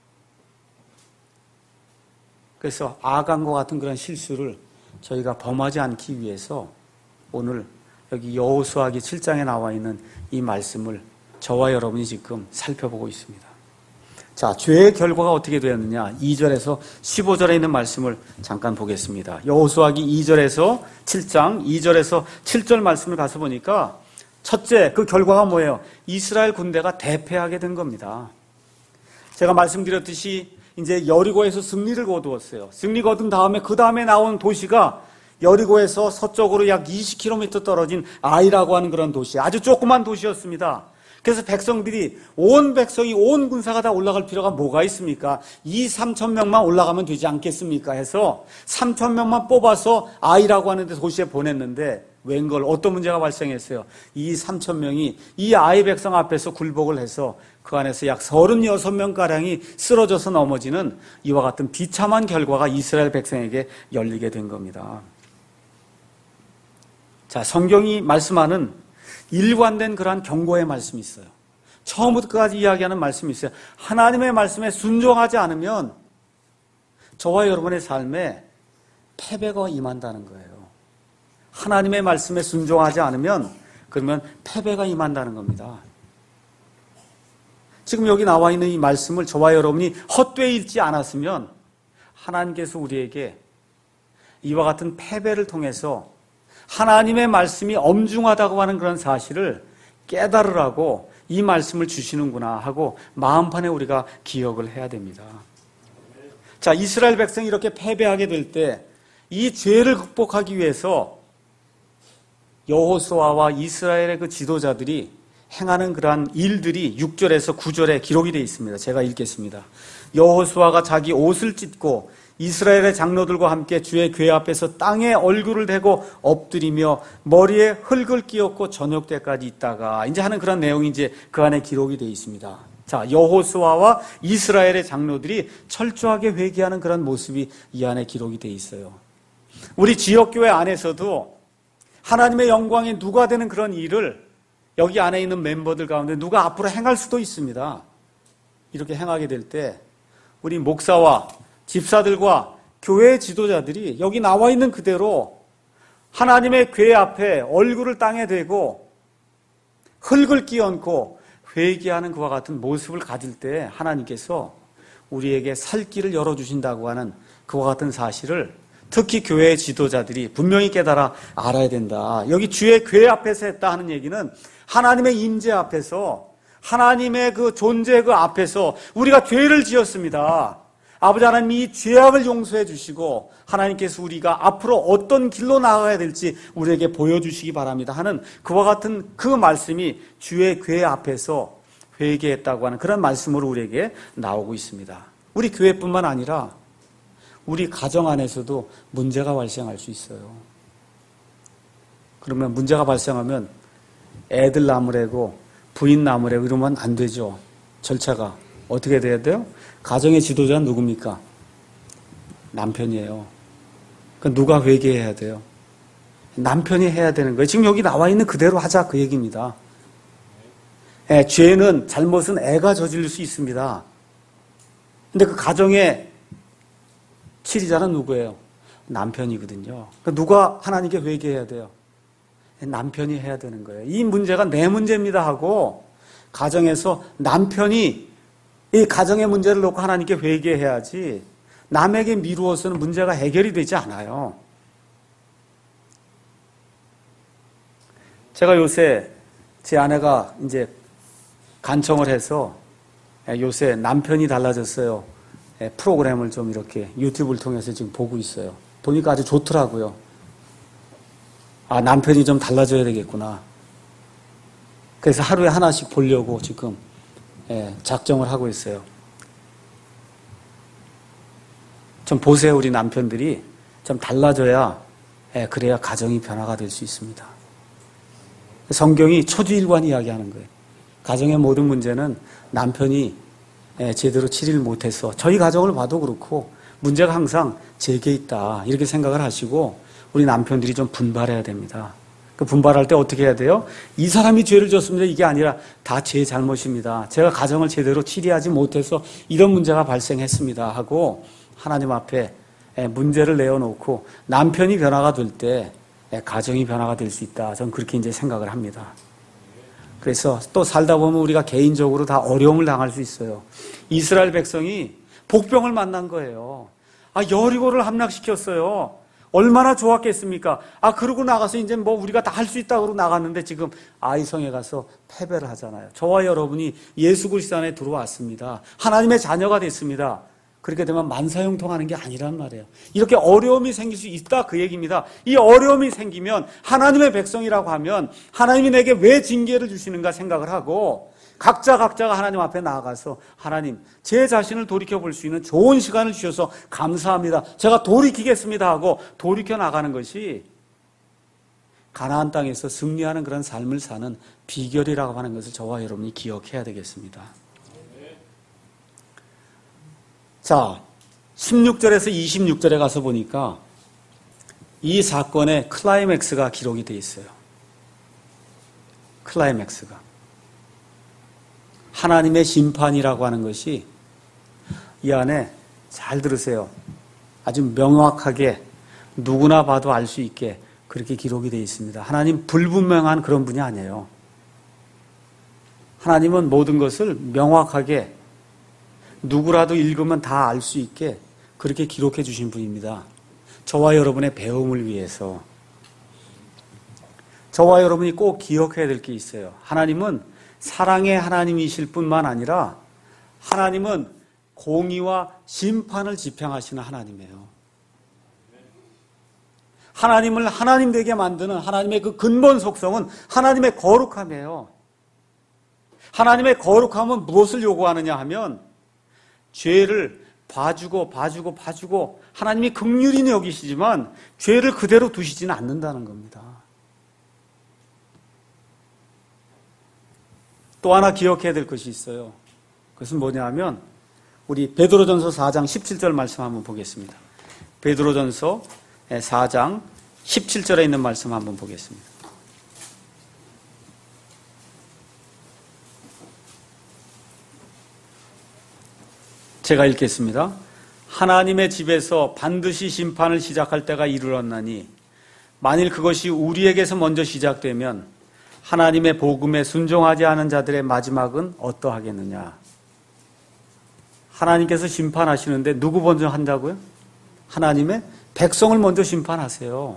A: 그래서 아간과 같은 그런 실수를 저희가 범하지 않기 위해서 오늘 여기 여호수아기 칠 장에 나와 있는 이 말씀을 저와 여러분이 지금 살펴보고 있습니다. 자, 죄의 결과가 어떻게 되었느냐? 이 절에서 십오 절에 있는 말씀을 잠깐 보겠습니다. 여호수아기 이 절에서 칠 장, 이 절에서 칠 절 말씀을 가서 보니까 첫째, 그 결과가 뭐예요? 이스라엘 군대가 대패하게 된 겁니다. 제가 말씀드렸듯이 이제 여리고에서 승리를 거두었어요. 승리 거둔 다음에 그 다음에 나온 도시가 여리고에서 서쪽으로 약 이십 킬로미터 떨어진 아이라고 하는 그런 도시, 아주 조그만 도시였습니다. 그래서 백성들이, 온 백성이, 온 군사가 다 올라갈 필요가 뭐가 있습니까? 이 삼천 명만 올라가면 되지 않겠습니까? 해서 삼천 명만 뽑아서 아이라고 하는 도시에 보냈는데 웬걸 어떤 문제가 발생했어요? 이 삼천 명이 이 아이 백성 앞에서 굴복을 해서 그 안에서 약 서른여섯 명가량이 쓰러져서 넘어지는 이와 같은 비참한 결과가 이스라엘 백성에게 열리게 된 겁니다. 자, 성경이 말씀하는 일관된 그러한 경고의 말씀이 있어요. 처음부터 끝까지 이야기하는 말씀이 있어요. 하나님의 말씀에 순종하지 않으면 저와 여러분의 삶에 패배가 임한다는 거예요. 하나님의 말씀에 순종하지 않으면 그러면 패배가 임한다는 겁니다. 지금 여기 나와 있는 이 말씀을 저와 여러분이 헛되이 읽지 않았으면 하나님께서 우리에게 이와 같은 패배를 통해서 하나님의 말씀이 엄중하다고 하는 그런 사실을 깨달으라고 이 말씀을 주시는구나 하고 마음판에 우리가 기억을 해야 됩니다. 자, 이스라엘 백성이 이렇게 패배하게 될 때 이 죄를 극복하기 위해서 여호수아와 이스라엘의 그 지도자들이 행하는 그러한 일들이 육 절에서 구 절에 기록이 되어 있습니다. 제가 읽겠습니다. 여호수아가 자기 옷을 찢고 이스라엘의 장로들과 함께 주의 궤 앞에서 땅에 얼굴을 대고 엎드리며 머리에 흙을 끼얹고 저녁 때까지 있다가 이제 하는 그런 내용이 이제 그 안에 기록이 되어 있습니다. 자, 여호수아와 이스라엘의 장로들이 철저하게 회개하는 그런 모습이 이 안에 기록이 되어 있어요. 우리 지역교회 안에서도 하나님의 영광에 누가 되는 그런 일을 여기 안에 있는 멤버들 가운데 누가 앞으로 행할 수도 있습니다. 이렇게 행하게 될 때 우리 목사와 집사들과 교회 지도자들이 여기 나와 있는 그대로 하나님의 궤 앞에 얼굴을 땅에 대고 흙을 끼얹고 회개하는 그와 같은 모습을 가질 때 하나님께서 우리에게 살 길을 열어주신다고 하는 그와 같은 사실을 특히 교회의 지도자들이 분명히 깨달아 알아야 된다. 여기 주의 궤 앞에서 했다 하는 얘기는 하나님의 임재 앞에서, 하나님의 그 존재 그 앞에서 우리가 죄를 지었습니다. 아버지 하나님이 이 죄악을 용서해 주시고 하나님께서 우리가 앞으로 어떤 길로 나아가야 될지 우리에게 보여주시기 바랍니다 하는 그와 같은 그 말씀이 주의 궤 앞에서 회개했다고 하는 그런 말씀으로 우리에게 나오고 있습니다. 우리 교회뿐만 아니라 우리 가정 안에서도 문제가 발생할 수 있어요. 그러면 문제가 발생하면 애들 나무래고 부인 나무래고 이러면 안 되죠. 절차가 어떻게 돼야 돼요? 가정의 지도자는 누굽니까? 남편이에요. 그러니까 누가 회개해야 돼요? 남편이 해야 되는 거예요. 지금 여기 나와 있는 그대로 하자 그 얘기입니다. 예, 죄는, 잘못은 애가 저지를 수 있습니다. 근데 그 가정의 치리자는 누구예요? 남편이거든요. 그러니까 누가 하나님께 회개해야 돼요? 남편이 해야 되는 거예요. 이 문제가 내 문제입니다 하고 가정에서 남편이 이 가정의 문제를 놓고 하나님께 회개해야지 남에게 미루어서는 문제가 해결이 되지 않아요. 제가 요새 제 아내가 이제 간청을 해서 요새 남편이 달라졌어요. 프로그램을 좀 이렇게 유튜브를 통해서 지금 보고 있어요. 보니까 아주 좋더라고요. 아, 남편이 좀 달라져야 되겠구나. 그래서 하루에 하나씩 보려고 지금 작정을 하고 있어요. 좀 보세요. 우리 남편들이 좀 달라져야 그래야 가정이 변화가 될 수 있습니다. 성경이 초지일관 이야기하는 거예요. 가정의 모든 문제는 남편이 제대로 치리를 못해서 저희 가정을 봐도 그렇고 문제가 항상 제게 있다 이렇게 생각을 하시고 우리 남편들이 좀 분발해야 됩니다. 그 분발할 때 어떻게 해야 돼요? 이 사람이 죄를 졌습니다. 이게 아니라 다 제 잘못입니다. 제가 가정을 제대로 치리하지 못해서 이런 문제가 발생했습니다 하고 하나님 앞에 문제를 내어놓고 남편이 변화가 될 때 가정이 변화가 될 수 있다. 저는 그렇게 이제 생각을 합니다. 그래서 또 살다 보면 우리가 개인적으로 다 어려움을 당할 수 있어요. 이스라엘 백성이 복병을 만난 거예요. 아, 여리고를 함락시켰어요. 얼마나 좋았겠습니까? 아, 그러고 나가서 이제 뭐 우리가 다 할 수 있다고 나갔는데 지금 아이성에 가서 패배를 하잖아요. 저와 여러분이 예수 그리스도 안에 들어왔습니다. 하나님의 자녀가 됐습니다. 그렇게 되면 만사형통하는 게 아니란 말이에요. 이렇게 어려움이 생길 수 있다 그 얘기입니다. 이 어려움이 생기면 하나님의 백성이라고 하면 하나님이 내게 왜 징계를 주시는가 생각을 하고 각자 각자가 하나님 앞에 나아가서 하나님 제 자신을 돌이켜볼 수 있는 좋은 시간을 주셔서 감사합니다. 제가 돌이키겠습니다 하고 돌이켜 나가는 것이 가나안 땅에서 승리하는 그런 삶을 사는 비결이라고 하는 것을 저와 여러분이 기억해야 되겠습니다. 자, 십육 절에서 이십육 절에 가서 보니까 이 사건의 클라이맥스가 기록이 되어 있어요. 클라이맥스가. 하나님의 심판이라고 하는 것이 이 안에 잘 들으세요. 아주 명확하게 누구나 봐도 알 수 있게 그렇게 기록이 되어 있습니다. 하나님 불분명한 그런 분이 아니에요. 하나님은 모든 것을 명확하게 누구라도 읽으면 다 알 수 있게 그렇게 기록해 주신 분입니다. 저와 여러분의 배움을 위해서. 저와 여러분이 꼭 기억해야 될 게 있어요. 하나님은 사랑의 하나님이실 뿐만 아니라 하나님은 공의와 심판을 집행하시는 하나님이에요. 하나님을 하나님 되게 만드는 하나님의 그 근본 속성은 하나님의 거룩함이에요. 하나님의 거룩함은 무엇을 요구하느냐 하면 죄를 봐주고 봐주고 봐주고 하나님이 긍휼히 여기시지만 죄를 그대로 두시지는 않는다는 겁니다. 또 하나 기억해야 될 것이 있어요. 그것은 뭐냐 하면 우리 베드로전서 사 장 십칠 절 말씀 한번 보겠습니다. 베드로전서 사 장 십칠 절에 있는 말씀 한번 보겠습니다. 제가 읽겠습니다. 하나님의 집에서 반드시 심판을 시작할 때가 이르렀나니 만일 그것이 우리에게서 먼저 시작되면 하나님의 복음에 순종하지 않은 자들의 마지막은 어떠하겠느냐. 하나님께서 심판하시는데 누구 먼저 한다고요? 하나님의 백성을 먼저 심판하세요.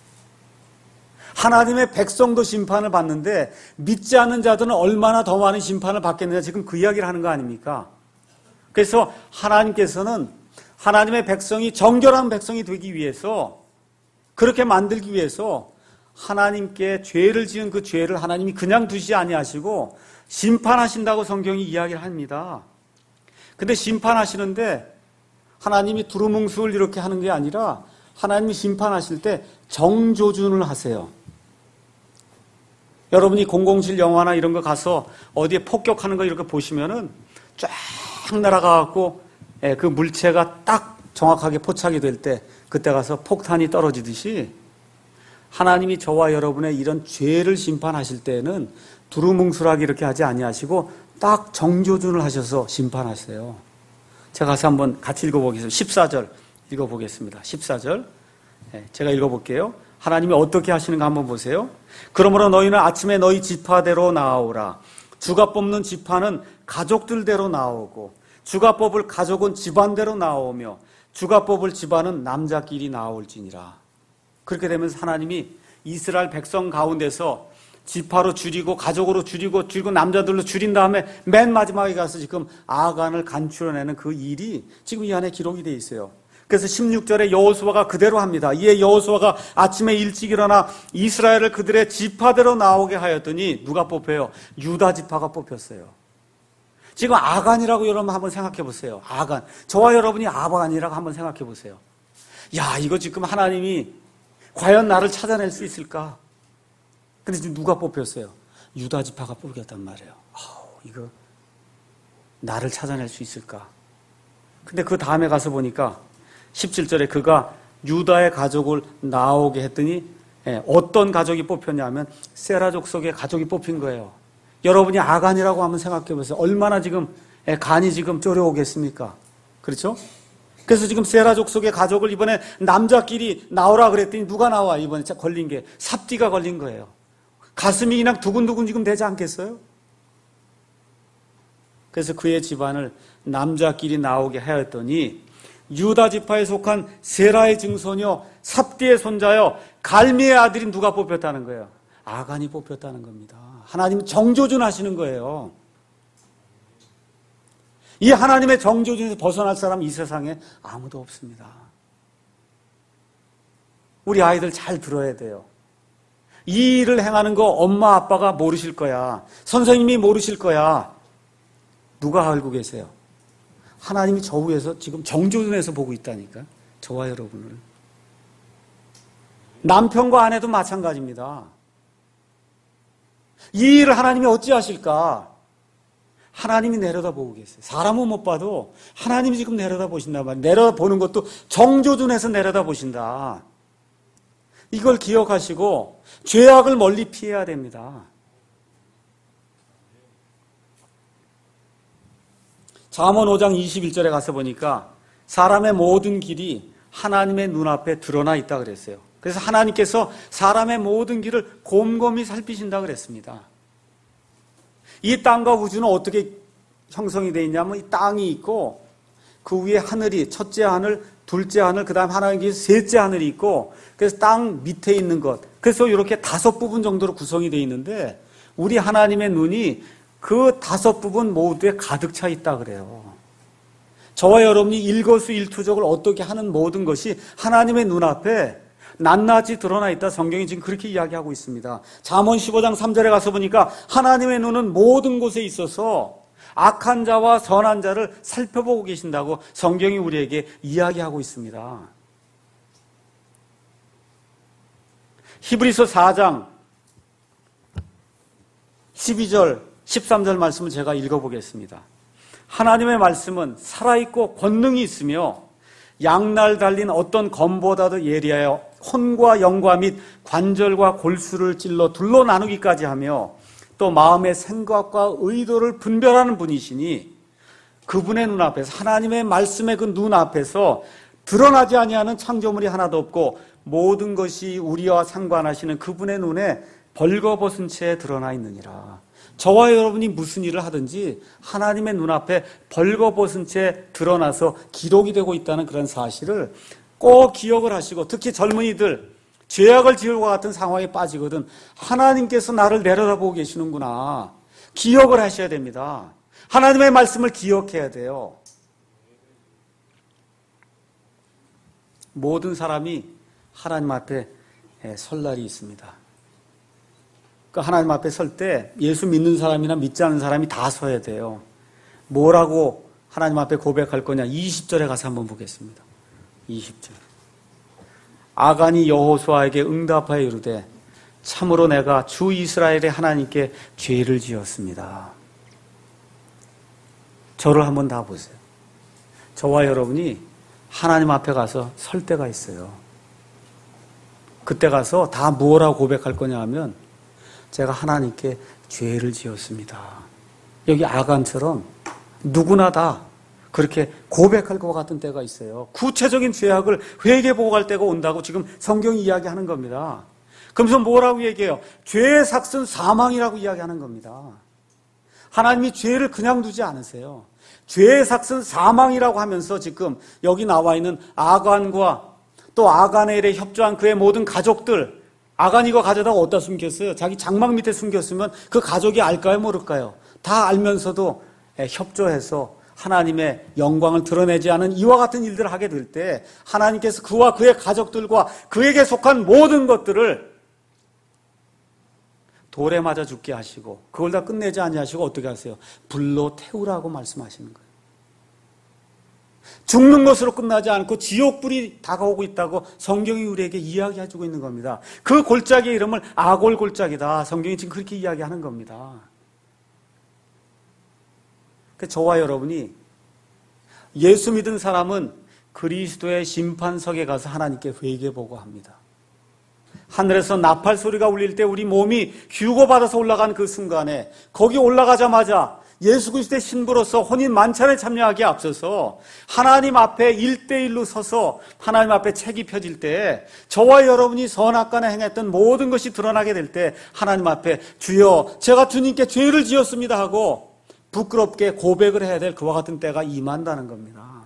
A: 하나님의 백성도 심판을 받는데 믿지 않는 자들은 얼마나 더 많은 심판을 받겠느냐. 지금 그 이야기를 하는 거 아닙니까? 그래서 하나님께서는 하나님의 백성이 정결한 백성이 되기 위해서 그렇게 만들기 위해서 하나님께 죄를 지은 그 죄를 하나님이 그냥 두시지 아니하시고 심판하신다고 성경이 이야기를 합니다. 근데 심판하시는데 하나님이 두루뭉술 이렇게 하는 게 아니라 하나님이 심판하실 때 정조준을 하세요. 여러분이 공공칠 영화나 이런 거 가서 어디에 폭격하는 거 이렇게 보시면은 쫙 날아가갖고 그 물체가 딱 정확하게 포착이 될 때 그때 가서 폭탄이 떨어지듯이 하나님이 저와 여러분의 이런 죄를 심판하실 때에는 두루뭉술하게 이렇게 하지 아니하시고 딱 정조준을 하셔서 심판하세요. 제가 가서 한번 같이 읽어보겠습니다. 십사 절 읽어보겠습니다. 십사 절 제가 읽어볼게요. 하나님이 어떻게 하시는가 한번 보세요. 그러므로 너희는 아침에 너희 지파대로 나아오라. 주가 뽑는 지파는 가족들대로 나오고 주가 뽑을 가족은 집안대로 나오며 주가 뽑을 집안은 남자끼리 나올지니라. 그렇게 되면서 하나님이 이스라엘 백성 가운데서 지파로 줄이고 가족으로 줄이고 줄이고 남자들로 줄인 다음에 맨 마지막에 가서 지금 아간을 간추려내는 그 일이 지금 이 안에 기록이 되어 있어요. 그래서 십육 절에 여호수아가 그대로 합니다. 이에 여호수아가 아침에 일찍 일어나 이스라엘을 그들의 지파대로 나오게 하였더니 누가 뽑혀요? 유다 지파가 뽑혔어요. 지금 아간이라고 여러분 한번 생각해 보세요. 아간. 저와 여러분이 아간이라고 한번 생각해 보세요. 야, 이거 지금 하나님이 과연 나를 찾아낼 수 있을까? 근데 지금 누가 뽑혔어요? 유다 지파가 뽑혔단 말이에요. 아우, 이거 나를 찾아낼 수 있을까? 근데 그 다음에 가서 보니까 십칠 절에 그가 유다의 가족을 나오게 했더니 어떤 가족이 뽑혔냐면 세라 족속의 가족이 뽑힌 거예요. 여러분이 아간이라고 한번 생각해 보세요. 얼마나 지금 간이 지금 쫄여오겠습니까? 그렇죠? 그래서 지금 세라 족속의 가족을 이번에 남자끼리 나오라 그랬더니 누가 나와? 이번에 걸린 게 삽띠가 걸린 거예요. 가슴이 그냥 두근두근 지금 되지 않겠어요? 그래서 그의 집안을 남자끼리 나오게 하였더니 유다 지파에 속한 세라의 증손이요 삽띠의 손자요 갈미의 아들인 누가 뽑혔다는 거예요? 아간이 뽑혔다는 겁니다. 하나님 정조준 하시는 거예요. 이 하나님의 정조준에서 벗어날 사람 이 세상에 아무도 없습니다. 우리 아이들 잘 들어야 돼요. 이 일을 행하는 거 엄마 아빠가 모르실 거야. 선생님이 모르실 거야. 누가 알고 계세요? 하나님이 저 위에서 지금 정조준에서 보고 있다니까. 저와 여러분을. 남편과 아내도 마찬가지입니다. 이 일을 하나님이 어찌하실까? 하나님이 내려다보고 계세요. 사람은 못 봐도 하나님이 지금 내려다보신단 말이에요. 내려다보는 것도 정조준에서 내려다보신다. 이걸 기억하시고 죄악을 멀리 피해야 됩니다. 잠언 오 장 이십일 절에 가서 보니까 사람의 모든 길이 하나님의 눈앞에 드러나 있다 그랬어요. 그래서 하나님께서 사람의 모든 길을 곰곰이 살피신다 그랬습니다. 이 땅과 우주는 어떻게 형성이 되어 있냐면 이 땅이 있고 그 위에 하늘이 첫째 하늘, 둘째 하늘, 그 다음 하나님께 셋째 하늘이 있고 그래서 땅 밑에 있는 것 그래서 이렇게 다섯 부분 정도로 구성이 되어 있는데 우리 하나님의 눈이 그 다섯 부분 모두에 가득 차 있다 그래요. 저와 여러분이 일거수일투족을 어떻게 하는 모든 것이 하나님의 눈앞에 낱낱이 드러나 있다. 성경이 지금 그렇게 이야기하고 있습니다. 잠언 십오 장 삼 절에 가서 보니까 하나님의 눈은 모든 곳에 있어서 악한 자와 선한 자를 살펴보고 계신다고 성경이 우리에게 이야기하고 있습니다. 히브리서 사 장 십이 절, 십삼 절 말씀을 제가 읽어보겠습니다. 하나님의 말씀은 살아있고 권능이 있으며 양날 달린 어떤 검보다도 예리하여 혼과 영과 및 관절과 골수를 찔러 둘로 나누기까지 하며 또 마음의 생각과 의도를 분별하는 분이시니 그분의 눈앞에서 하나님의 말씀의 그 눈앞에서 드러나지 아니하는 창조물이 하나도 없고 모든 것이 우리와 상관하시는 그분의 눈에 벌거벗은 채 드러나 있느니라. 저와 여러분이 무슨 일을 하든지 하나님의 눈앞에 벌거벗은 채 드러나서 기록이 되고 있다는 그런 사실을 꼭 기억을 하시고 특히 젊은이들 죄악을 지을 것 같은 상황에 빠지거든 하나님께서 나를 내려다보고 계시는구나 기억을 하셔야 됩니다. 하나님의 말씀을 기억해야 돼요. 모든 사람이 하나님 앞에 설 날이 있습니다. 하나님 앞에 설 때 예수 믿는 사람이나 믿지 않는 사람이 다 서야 돼요. 뭐라고 하나님 앞에 고백할 거냐? 이십 절에 가서 한번 보겠습니다. 이십 절. 아간이 여호수아에게 응답하여 이르되 참으로 내가 주 이스라엘의 하나님께 죄를 지었습니다. 저를 한번 다 보세요. 저와 여러분이 하나님 앞에 가서 설 때가 있어요. 그때 가서 다 뭐라고 고백할 거냐 하면 제가 하나님께 죄를 지었습니다. 여기 아간처럼 누구나 다 그렇게 고백할 것 같은 때가 있어요. 구체적인 죄악을 회개보고할 때가 온다고 지금 성경이 이야기하는 겁니다. 그러면서 뭐라고 얘기해요? 죄의 삭은 사망이라고 이야기하는 겁니다. 하나님이 죄를 그냥 두지 않으세요. 죄의 삭은 사망이라고 하면서 지금 여기 나와 있는 아간과 또 아간의 일에 협조한 그의 모든 가족들, 아간이 이거 가져다가 어디다 숨겼어요? 자기 장막 밑에 숨겼으면 그 가족이 알까요, 모를까요? 다 알면서도 협조해서 하나님의 영광을 드러내지 않은 이와 같은 일들을 하게 될 때 하나님께서 그와 그의 가족들과 그에게 속한 모든 것들을 돌에 맞아 죽게 하시고 그걸 다 끝내지 아니하시고 어떻게 하세요? 불로 태우라고 말씀하시는 거예요. 죽는 것으로 끝나지 않고 지옥불이 다가오고 있다고 성경이 우리에게 이야기해주고 있는 겁니다. 그 골짜기의 이름을 아골 골짜기다. 성경이 지금 그렇게 이야기하는 겁니다. 저와 여러분이 예수 믿은 사람은 그리스도의 심판석에 가서 하나님께 회개 보고합니다. 하늘에서 나팔 소리가 울릴 때 우리 몸이 휴거받아서 올라간 그 순간에 거기 올라가자마자 예수 그리스도의 신부로서 혼인 만찬에 참여하기에 앞서서 하나님 앞에 일대일로 서서 하나님 앞에 책이 펴질 때 저와 여러분이 선악간에 행했던 모든 것이 드러나게 될 때 하나님 앞에 주여 제가 주님께 죄를 지었습니다 하고 부끄럽게 고백을 해야 될 그와 같은 때가 임한다는 겁니다.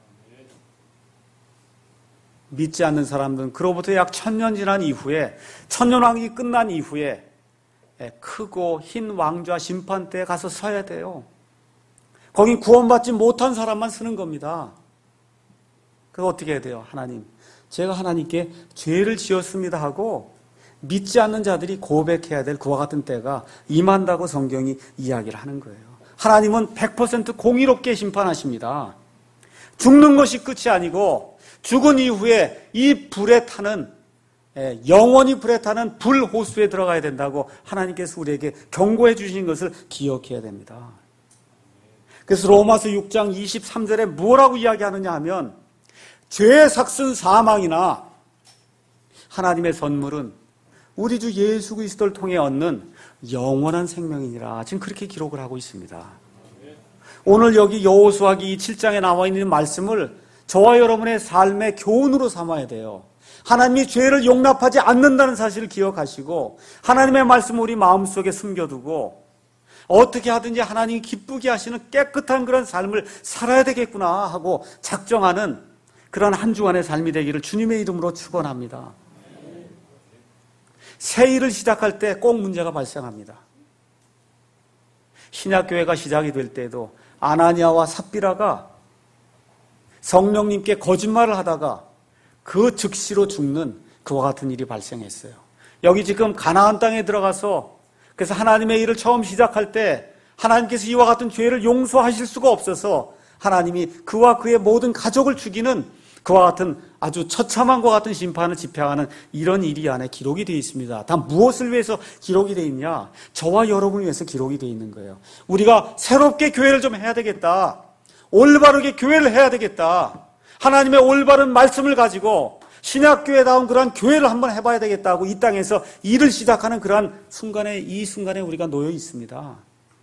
A: 믿지 않는 사람들은 그로부터 약 천년 지난 이후에 천년왕이 끝난 이후에 크고 흰 왕좌 심판대에 가서 서야 돼요. 거긴 구원받지 못한 사람만 서는 겁니다. 그거 어떻게 해야 돼요? 하나님, 제가 하나님께 죄를 지었습니다 하고 믿지 않는 자들이 고백해야 될 그와 같은 때가 임한다고 성경이 이야기를 하는 거예요. 하나님은 백 퍼센트 공의롭게 심판하십니다. 죽는 것이 끝이 아니고 죽은 이후에 이 불에 타는 영원히 불에 타는 불호수에 들어가야 된다고 하나님께서 우리에게 경고해 주신 것을 기억해야 됩니다. 그래서 로마서 육 장 이십삼 절에 뭐라고 이야기하느냐 하면 죄의 삭은 사망이나 하나님의 선물은 우리 주 예수 그리스도를 통해 얻는 영원한 생명이니라. 지금 그렇게 기록을 하고 있습니다. 오늘 여기 여호수아기 칠 장에 나와 있는 말씀을 저와 여러분의 삶의 교훈으로 삼아야 돼요. 하나님이 죄를 용납하지 않는다는 사실을 기억하시고 하나님의 말씀을 우리 마음속에 숨겨두고 어떻게 하든지 하나님이 기쁘게 하시는 깨끗한 그런 삶을 살아야 되겠구나 하고 작정하는 그런 한 주간의 삶이 되기를 주님의 이름으로 축원합니다. 새 일을 시작할 때 꼭 문제가 발생합니다. 신약교회가 시작이 될 때에도 아나니아와 삽비라가 성령님께 거짓말을 하다가 그 즉시로 죽는 그와 같은 일이 발생했어요. 여기 지금 가나안 땅에 들어가서 그래서 하나님의 일을 처음 시작할 때 하나님께서 이와 같은 죄를 용서하실 수가 없어서 하나님이 그와 그의 모든 가족을 죽이는 그와 같은 아주 처참한 것 같은 심판을 집행하는 이런 일이 안에 기록이 되어 있습니다. 다 무엇을 위해서 기록이 되어 있냐? 저와 여러분을 위해서 기록이 되어 있는 거예요. 우리가 새롭게 교회를 좀 해야 되겠다. 올바르게 교회를 해야 되겠다. 하나님의 올바른 말씀을 가지고 신약교회다운 그러한 교회를 한번 해봐야 되겠다고 이 땅에서 일을 시작하는 그러한 순간에 이 순간에 우리가 놓여 있습니다.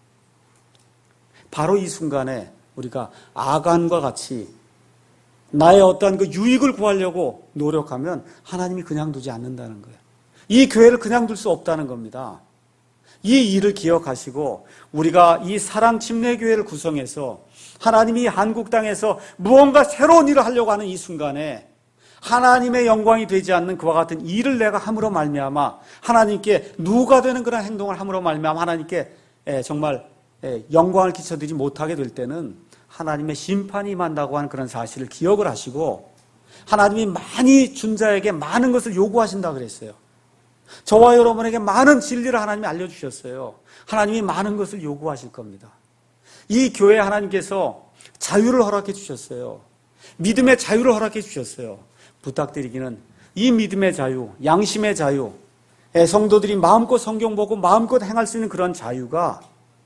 A: 바로 이 순간에 우리가 아간과 같이 나의 어떠한 그 유익을 구하려고 노력하면 하나님이 그냥 두지 않는다는 거예요. 이 교회를 그냥 둘 수 없다는 겁니다. 이 일을 기억하시고 우리가 이 사랑 침례교회를 구성해서 하나님이 한국 땅에서 무언가 새로운 일을 하려고 하는 이 순간에 하나님의 영광이 되지 않는 그와 같은 일을 내가 함으로 말미암아 하나님께 누가 되는 그런 행동을 함으로 말미암아 하나님께 정말 영광을 끼쳐드리지 못하게 될 때는 하나님의 심판이 임한다고 하는 그런 사실을 기억을 하시고 하나님이 많이 준 자에게 많은 것을 요구하신다 그랬어요. 저와 여러분에게 많은 진리를 하나님이 알려주셨어요. 하나님이 많은 것을 요구하실 겁니다. 이 교회에 하나님께서 자유를 허락해 주셨어요. 믿음의 자유를 허락해 주셨어요. 부탁드리기는 이 믿음의 자유, 양심의 자유, 성도들이 마음껏 성경 보고 마음껏 행할 수 있는 그런 자유가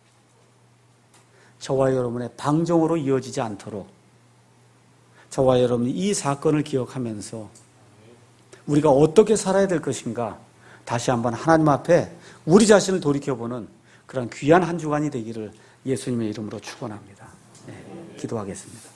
A: 저와 여러분의 방종으로 이어지지 않도록 저와 여러분이 이 사건을 기억하면서 우리가 어떻게 살아야 될 것인가 다시 한번 하나님 앞에 우리 자신을 돌이켜보는 그런 귀한 한 주간이 되기를 예수님의 이름으로 축원합니다. 네, 기도하겠습니다.